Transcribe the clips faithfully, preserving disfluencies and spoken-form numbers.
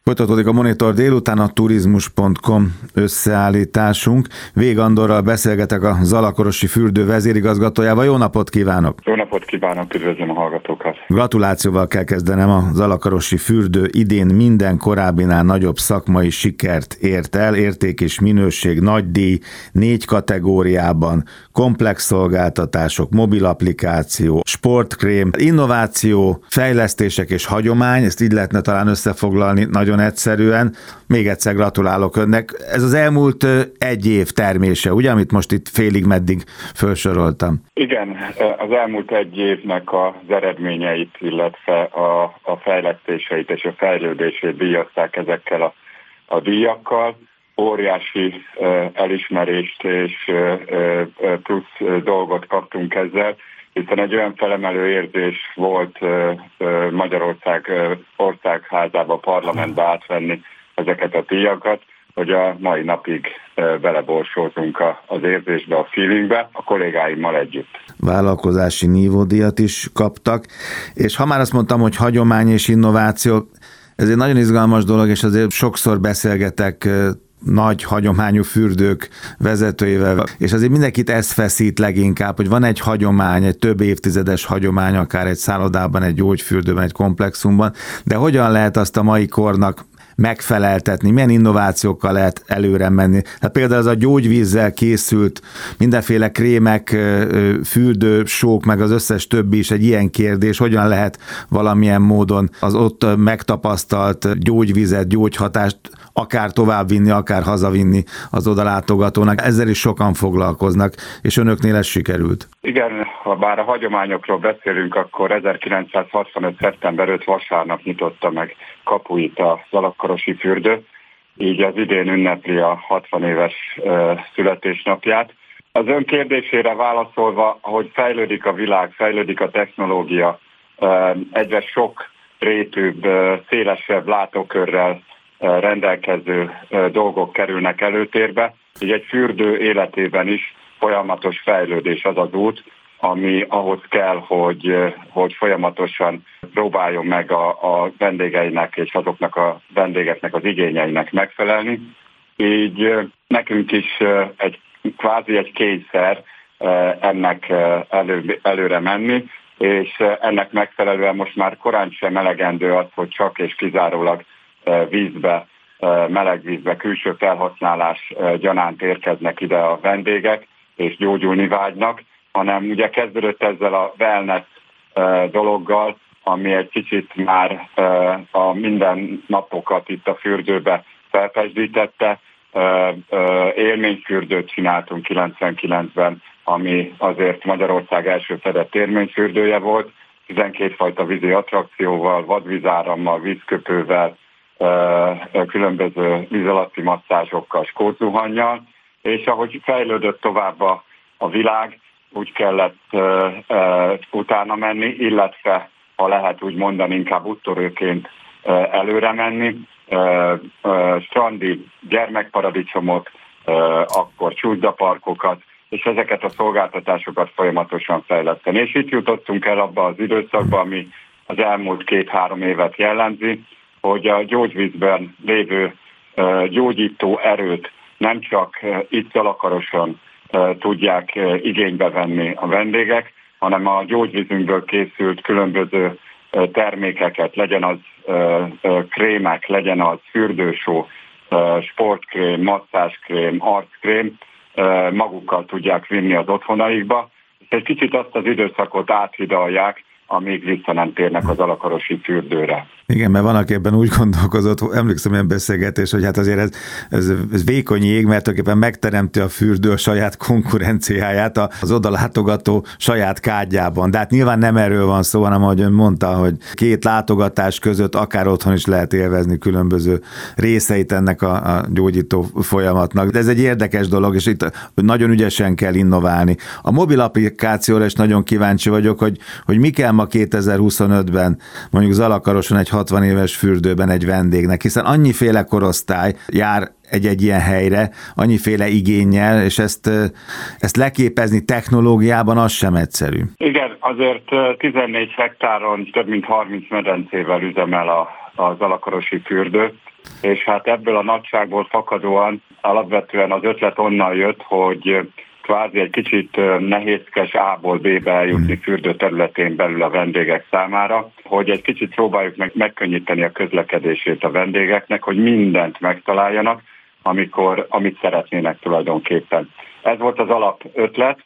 Folytatódik a Monitor délután, a turizmus pont com összeállításunk. Végh Andorral beszélgetek, a Zalakorosi fürdő vezérigazgatójával. Jó napot kívánok! Jó napot kívánok, üdvözlöm a hallgatókat! Gratulációval kell kezdenem, a Zalakorosi fürdő idén minden korábbinál nagyobb szakmai sikert ért el, érték és minőség, nagy díj, négy kategóriában, komplex szolgáltatások, mobil applikáció, sportkrém, innováció, fejlesztések és hagyomány, ezt így lehetne talán összefoglalni nagyon egyszerűen. Még egyszer gratulálok önnek. Ez az elmúlt egy év termése, ugye, amit most itt félig meddig felsoroltam? Igen, az elmúlt egy évnek az eredményeit, illetve a, a fejlesztéseit és a fejlődését díjazták ezekkel a, a díjakkal. Óriási uh, elismerést és uh, uh, plusz dolgot kaptunk ezzel, hiszen egy olyan felemelő érzés volt uh, uh, Magyarország uh, országházába, parlamentbe átvenni ezeket a díjakat, hogy a mai napig uh, beleborsózunk a, az érzésbe, a feelingbe, a kollégáimmal együtt. Vállalkozási nívódíjat is kaptak, és ha már azt mondtam, hogy hagyomány és innováció, ez egy nagyon izgalmas dolog, és azért sokszor beszélgetek uh, nagy hagyományú fürdők vezetőivel, és azért mindenkit ez feszít leginkább, hogy van egy hagyomány, egy több évtizedes hagyomány, akár egy szállodában, egy gyógyfürdőben, egy komplexumban, de hogyan lehet azt a mai kornak megfeleltetni, milyen innovációkkal lehet előre menni. Hát például az a gyógyvízzel készült mindenféle krémek, fürdő, sók, meg az összes többi is egy ilyen kérdés, hogyan lehet valamilyen módon az ott megtapasztalt gyógyvizet, gyógyhatást akár továbbvinni, akár hazavinni az odalátogatónak. Ezzel is sokan foglalkoznak, és önöknél ez sikerült. Igen, ha bár a hagyományokról beszélünk, akkor ezerkilencszázhatvanöt. szeptember ötödike vasárnap nyitotta meg kapuit a Zalakorosi fürdő, így az idén ünnepli a hatvan éves uh, születésnapját. Az ön kérdésére válaszolva, hogy fejlődik a világ, fejlődik a technológia, uh, egyre sok rétűbb, uh, szélesebb látókörrel rendelkező dolgok kerülnek előtérbe. Így egy fürdő életében is folyamatos fejlődés az az út, ami ahhoz kell, hogy, hogy folyamatosan próbáljon meg a, a vendégeinek és azoknak a vendégeknek az igényeinek megfelelni. Így nekünk is egy kvázi egy kényszer ennek elő, előre menni, és ennek megfelelően most már korán sem elegendő az, hogy csak és kizárólag vízbe, meleg vízbe, külső felhasználás gyanánt érkeznek ide a vendégek, és gyógyulni vágynak, hanem ugye kezdődött ezzel a wellness dologgal, ami egy kicsit már a mindennapokat itt a fürdőbe felpesdítette. Élményfürdőt csináltunk kilencvenkilencben, ami azért Magyarország első fedett élményfürdője volt, tizenkét fajta vízi attrakcióval, vadvízárammal, vízköpővel, különböző víz alatti masszázsokkal, skótzuhannyal, és ahogy fejlődött tovább a, a világ, úgy kellett uh, uh, utána menni, illetve, ha lehet úgy mondani, inkább úttörőként uh, előre menni. Uh, uh, strandi gyermekparadicsomot, uh, akkor csúszdaparkokat, és ezeket a szolgáltatásokat folyamatosan fejleszteni. És itt jutottunk el abba az időszakba, ami az elmúlt két-három évet jellemzi, hogy a gyógyvízben lévő uh, gyógyító erőt nem csak uh, itt Zalakaroson uh, tudják uh, igénybe venni a vendégek, hanem a gyógyvízünkből készült különböző uh, termékeket, legyen az uh, uh, krémek, legyen az fürdősó, uh, sportkrém, masszázskrém, arckrém, uh, magukkal tudják vinni az otthonaikba, és egy kicsit azt az időszakot áthidalják, amíg vissza nem térnek az Zalakarosi fürdőre. Igen, mert van, aki ebben úgy gondolkozott, emlékszem ilyen beszélgetés, hogy hát azért ez, ez, ez vékony jég, mert tulajdonképpen megteremti a fürdő a saját konkurenciáját az odalátogató saját kádjában. De hát nyilván nem erről van szó, hanem ahogy ön mondta, hogy két látogatás között akár otthon is lehet élvezni különböző részeit ennek a, a gyógyító folyamatnak. De ez egy érdekes dolog, és itt nagyon ügyesen kell innoválni. A mobil applikációra is nagyon kíváncsi vagyok, hogy, hogy mi kell ma kétezer-huszonötben mondjuk Zalakaroson egy hatvan éves fürdőben egy vendégnek, hiszen annyiféle korosztály jár egy-egy ilyen helyre, annyiféle igénnyel, és ezt, ezt leképezni technológiában az sem egyszerű. Igen, azért tizennégy hektáron több mint harminc medencével üzemel a a Zalakarosi fürdő, és hát ebből a nagyságból fakadóan alapvetően az ötlet onnan jött, hogy kvázi egy kicsit nehézkes A-ból B-be eljutni fürdő területén belül a vendégek számára, hogy egy kicsit próbáljuk meg megkönnyíteni a közlekedését a vendégeknek, hogy mindent megtaláljanak, amikor, amit szeretnének tulajdonképpen. Ez volt az alap ötlet,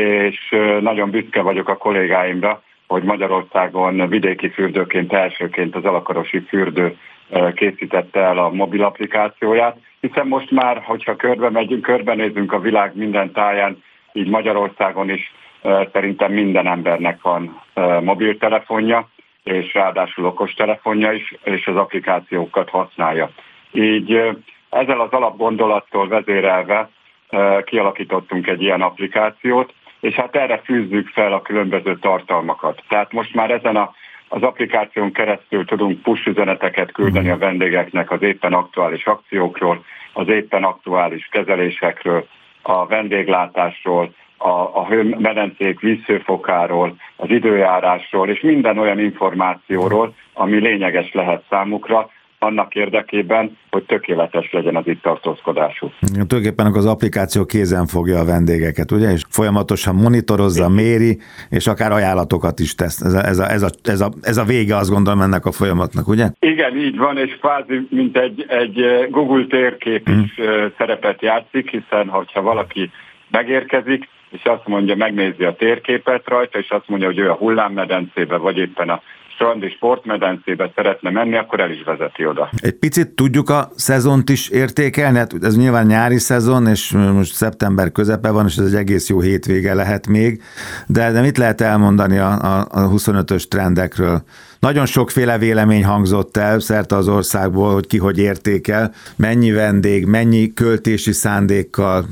és nagyon büszke vagyok a kollégáimra, hogy Magyarországon vidéki fürdőként elsőként az Zalakarosi fürdő készítette el a mobil applikációját, hiszen most már, hogyha körbe megyünk, körbenézünk a világ minden táján, így Magyarországon is szerintem minden embernek van mobiltelefonja, és ráadásul okostelefonja is, és az applikációkat használja. Így ezzel az alapgondolattól vezérelve kialakítottunk egy ilyen applikációt, és hát erre fűzzük fel a különböző tartalmakat. Tehát most már ezen a, az applikáción keresztül tudunk push üzeneteket küldeni a vendégeknek az éppen aktuális akciókról, az éppen aktuális kezelésekről, a vendéglátásról, a, a hőmedencék vízhőfokáról, az időjárásról, és minden olyan információról, ami lényeges lehet számukra, annak érdekében, hogy tökéletes legyen az itt tartózkodásuk. Tulajdonképpen az applikáció kézen fogja a vendégeket, ugye? És folyamatosan monitorozza, méri, és akár ajánlatokat is tesz. Ez a, ez a, ez a, ez a, ez a vége, azt gondolom, ennek a folyamatnak, ugye? Igen, így van, és kvázi mint egy, egy Google térkép hmm. is szerepet játszik, hiszen hogyha valaki megérkezik, és azt mondja, megnézi a térképet rajta, és azt mondja, hogy ő a hullámmedencébe, vagy éppen a strandi sportmedencébe szeretne menni, akkor el is vezeti oda. Egy picit tudjuk a szezont is értékelni, hát ez nyilván nyári szezon, és most szeptember közepe van, és ez egy egész jó hétvége lehet még, de, de mit lehet elmondani a, a, a huszonötös trendekről? Nagyon sokféle vélemény hangzott el szerte az országból, hogy ki hogy értékel, mennyi vendég, mennyi költési szándékkal,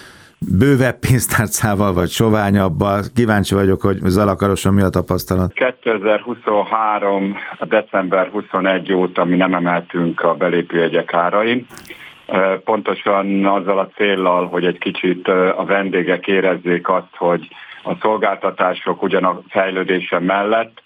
bővebb pénztárcával, vagy soványabbal. Kíváncsi vagyok, hogy Zalakaroson mi a tapasztalat. kétezer-huszonhárom. december huszonegy óta mi nem emeltünk a belépőjegyek árain. Pontosan azzal a céllal, hogy egy kicsit a vendégek érezzék azt, hogy a szolgáltatások ugyan a fejlődése mellett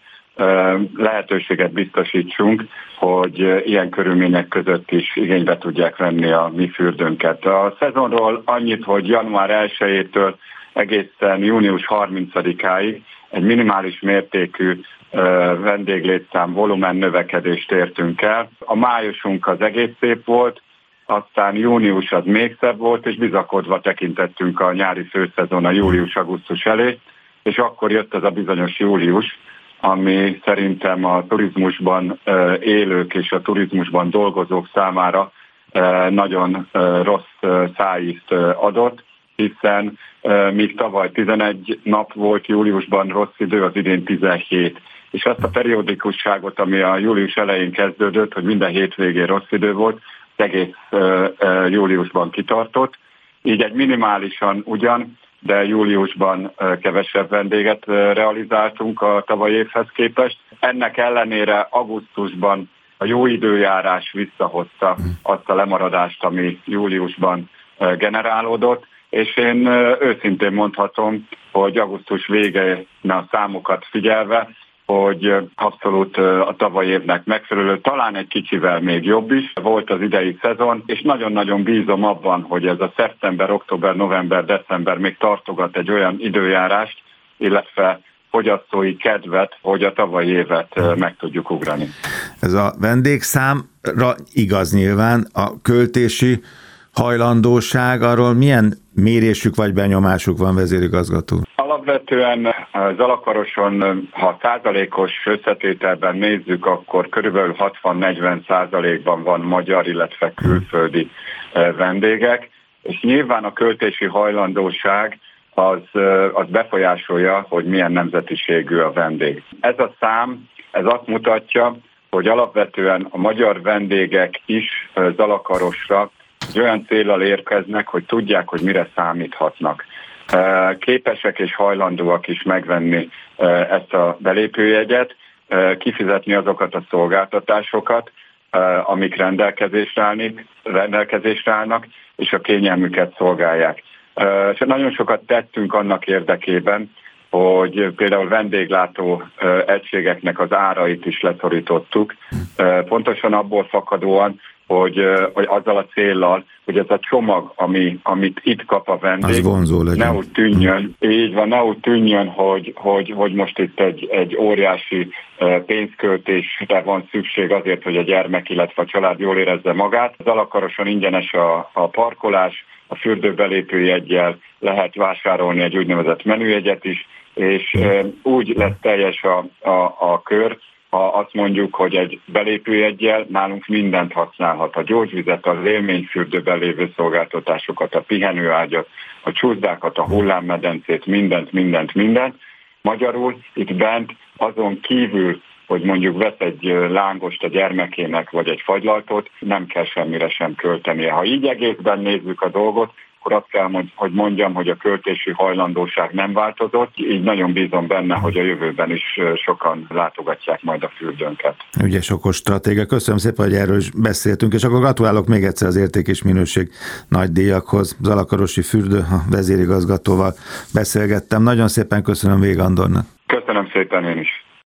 lehetőséget biztosítsunk, hogy ilyen körülmények között is igénybe tudják venni a mi fürdőnket. A szezonról annyit, hogy január elsejétől egészen június harmincadikáig egy minimális mértékű vendéglétszám volumen növekedést értünk el. A májusunk az egész szép volt, aztán június az még szebb volt, és bizakodva tekintettünk a nyári főszezon a július-augusztus elé, és akkor jött ez a bizonyos július, ami szerintem a turizmusban élők és a turizmusban dolgozók számára nagyon rossz szájízt adott, hiszen míg tavaly tizenegy nap volt júliusban rossz idő, az idén tizenhét. És azt a periódikusságot, ami a július elején kezdődött, hogy minden hétvégén rossz idő volt, egész júliusban kitartott. Így egy minimálisan ugyan, de júliusban kevesebb vendéget realizáltunk a tavalyi évhez képest. Ennek ellenére augusztusban a jó időjárás visszahozta azt a lemaradást, ami júliusban generálódott, és én őszintén mondhatom, hogy augusztus végén a számokat figyelve, hogy abszolút a tavalyi évnek megfelelő, talán egy kicsivel még jobb is volt az idei szezon, és nagyon-nagyon bízom abban, hogy ez a szeptember, október, november, december még tartogat egy olyan időjárást, illetve fogyasztói kedvet, hogy a tavalyi évet meg tudjuk ugrani. Ez a vendégszámra igaz nyilván, a költési hajlandóság, arról milyen mérésük vagy benyomásuk van, vezérigazgató? Alapvetően Zalakaroson, ha százalékos összetételben nézzük, akkor körülbelül hatvan-negyven százalékban van magyar, illetve külföldi vendégek, és nyilván a költési hajlandóság az, az befolyásolja, hogy milyen nemzetiségű a vendég. Ez a szám, ez azt mutatja, hogy alapvetően a magyar vendégek is Zalakarosra egy olyan céllal érkeznek, hogy tudják, hogy mire számíthatnak. Képesek és hajlandóak is megvenni ezt a belépőjegyet, kifizetni azokat a szolgáltatásokat, amik rendelkezésre, állni, rendelkezésre állnak, és a kényelmüket szolgálják. És nagyon sokat tettünk annak érdekében, hogy például vendéglátó egységeknek az árait is leszorítottuk, pontosan abból fakadóan, hogy, hogy azzal a céllal, hogy ez a csomag, ami, amit itt kap a vendég, ne úgy tűnjön, így van, ne úgy tűnjön, hogy, hogy, hogy most itt egy, egy óriási pénzköltésre van szükség azért, hogy a gyermek, illetve a család jól érezze magát. Az Zalakaroson ingyenes a, a parkolás, a fürdőbelépőjeggyel lehet vásárolni egy úgynevezett menüjegyet is, és úgy lesz teljes a, a, a kör, ha azt mondjuk, hogy egy belépőjeggyel nálunk mindent használhat, a gyógyvizet, az élményfürdőben lévő szolgáltatásokat, a pihenőágyat, a csúszdákat, a hullámmedencét, mindent, mindent, mindent. Magyarul itt bent azon kívül, hogy mondjuk vesz egy lángost a gyermekének, vagy egy fagylaltot, nem kell semmire sem költenie. Ha így egészben nézzük a dolgot, akkor azt kell, hogy mondjam, hogy a költési hajlandóság nem változott, így nagyon bízom benne, hogy a jövőben is sokan látogatják majd a fürdőnket. Ügyes, okos stratégia. Köszönöm szépen, hogy erről is beszéltünk, és akkor gratulálok még egyszer az érték és minőség nagy díjakhoz. Zalakarosi fürdő, a vezérigazgatóval beszélgettem. Nagyon szépen köszönöm Végh Andornak. Köszönöm szépen én is.